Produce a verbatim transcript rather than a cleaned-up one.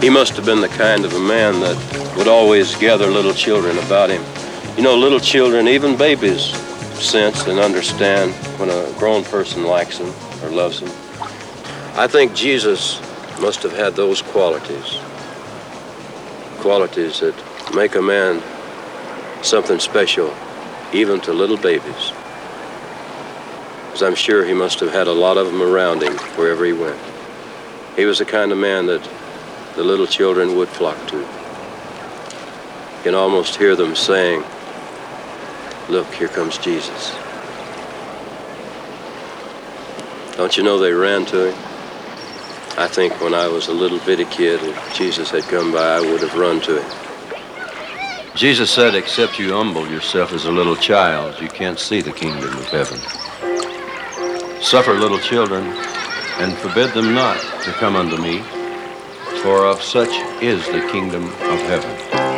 He must have been the kind of a man that would always gather little children about him. You know, little children, even babies, sense and understand when a grown person likes them or loves them. I think Jesus must have had those qualities, qualities that make a man something special, even to little babies. Because I'm sure he must have had a lot of them around him wherever he went. He was the kind of man that the little children would flock to. You can almost hear them saying, "Look, here comes Jesus." Don't you know they ran to him? I think when I was a little bitty kid and Jesus had come by, I would have run to him. Jesus said, except you humble yourself as a little child, you can't see the kingdom of heaven. Suffer little children, and forbid them not to come unto me, for of such is the kingdom of heaven.